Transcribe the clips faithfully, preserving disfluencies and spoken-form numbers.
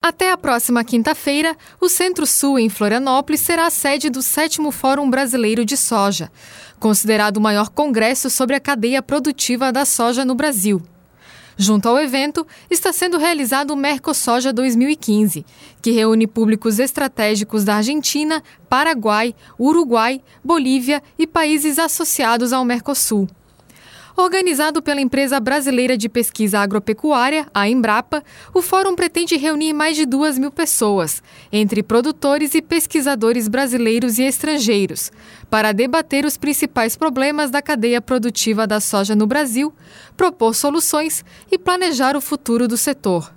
Até a próxima quinta-feira, o Centro-Sul, em Florianópolis, será a sede do sétimo Fórum Brasileiro de Soja, considerado o maior congresso sobre a cadeia produtiva da soja no Brasil. Junto ao evento, está sendo realizado o Mercosoja dois mil e quinze, que reúne públicos estratégicos da Argentina, Paraguai, Uruguai, Bolívia e países associados ao Mercosul. Organizado pela Empresa Brasileira de Pesquisa Agropecuária, a Embrapa, o fórum pretende reunir mais de duas mil pessoas, entre produtores e pesquisadores brasileiros e estrangeiros, para debater os principais problemas da cadeia produtiva da soja no Brasil, propor soluções e planejar o futuro do setor.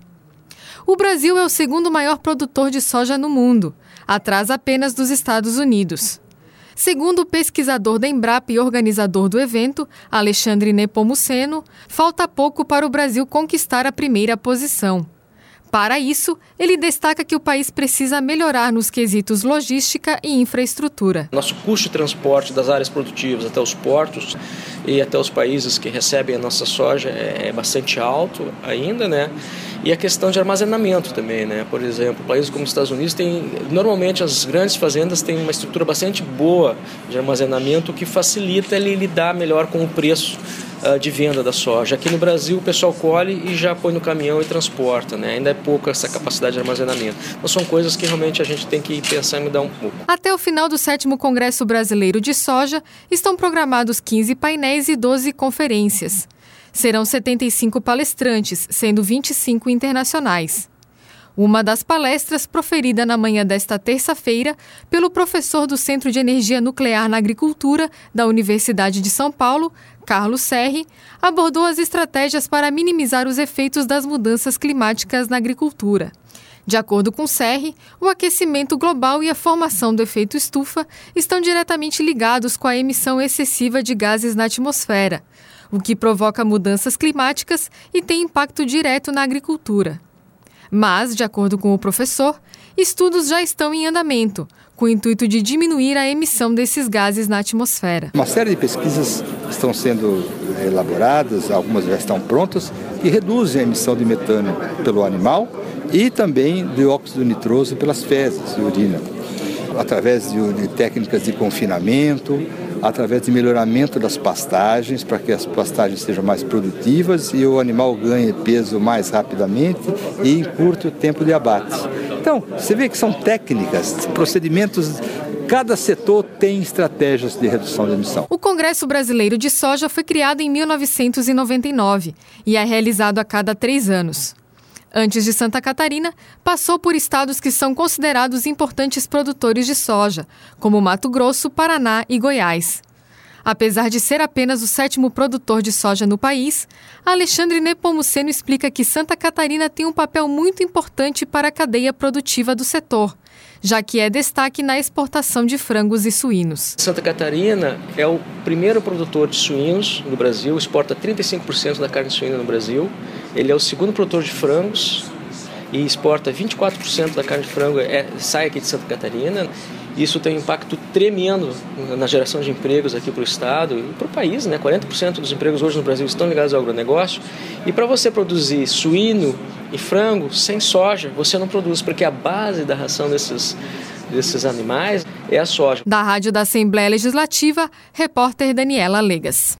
O Brasil é o segundo maior produtor de soja no mundo, atrás apenas dos Estados Unidos. Segundo o pesquisador da Embrapa e organizador do evento, Alexandre Nepomuceno, falta pouco para o Brasil conquistar a primeira posição. Para isso, ele destaca que o país precisa melhorar nos quesitos logística e infraestrutura. Nosso custo de transporte das áreas produtivas até os portos e até os países que recebem a nossa soja é bastante alto ainda, né? E a questão de armazenamento também, né? Por exemplo, países como os Estados Unidos têm, normalmente as grandes fazendas têm uma estrutura bastante boa de armazenamento que facilita ele lidar melhor com o preço uh, de venda da soja. Aqui no Brasil o pessoal colhe e já põe no caminhão e transporta, né? Ainda é pouca essa capacidade de armazenamento. Então são coisas que realmente a gente tem que pensar em mudar um pouco. Até o final do sétimo Congresso Brasileiro de Soja, estão programados quinze painéis e doze conferências. Serão setenta e cinco palestrantes, sendo vinte e cinco internacionais. Uma das palestras, proferida na manhã desta terça-feira pelo professor do Centro de Energia Nuclear na Agricultura da Universidade de São Paulo, Carlos Serri, abordou as estratégias para minimizar os efeitos das mudanças climáticas na agricultura. De acordo com Serri, o aquecimento global e a formação do efeito estufa estão diretamente ligados com a emissão excessiva de gases na atmosfera, o que provoca mudanças climáticas e tem impacto direto na agricultura. Mas, de acordo com o professor, estudos já estão em andamento, com o intuito de diminuir a emissão desses gases na atmosfera. Uma série de pesquisas estão sendo elaboradas, algumas já estão prontas, e reduzem a emissão de metano pelo animal e também de óxido nitroso pelas fezes e urina, através de, de técnicas de confinamento, através de melhoramento das pastagens, para que as pastagens sejam mais produtivas e o animal ganhe peso mais rapidamente e em curto tempo de abate. Então, você vê que são técnicas, procedimentos, cada setor tem estratégias de redução de emissão. O Congresso Brasileiro de Soja foi criado em mil novecentos e noventa e nove e é realizado a cada três anos. Antes de Santa Catarina, passou por estados que são considerados importantes produtores de soja, como Mato Grosso, Paraná e Goiás. Apesar de ser apenas o sétimo produtor de soja no país, Alexandre Nepomuceno explica que Santa Catarina tem um papel muito importante para a cadeia produtiva do setor, já que é destaque na exportação de frangos e suínos. Santa Catarina é o primeiro produtor de suínos no Brasil, exporta trinta e cinco por cento da carne suína no Brasil. Ele é o segundo produtor de frangos e exporta vinte e quatro por cento da carne de frango, é, sai aqui de Santa Catarina. Isso tem um impacto tremendo na geração de empregos aqui para o estado e para o país, né? quarenta por cento dos empregos hoje no Brasil estão ligados ao agronegócio. E para você produzir suíno e frango sem soja, você não produz, porque a base da ração desses, desses animais é a soja. Da Rádio da Assembleia Legislativa, repórter Daniela Legas.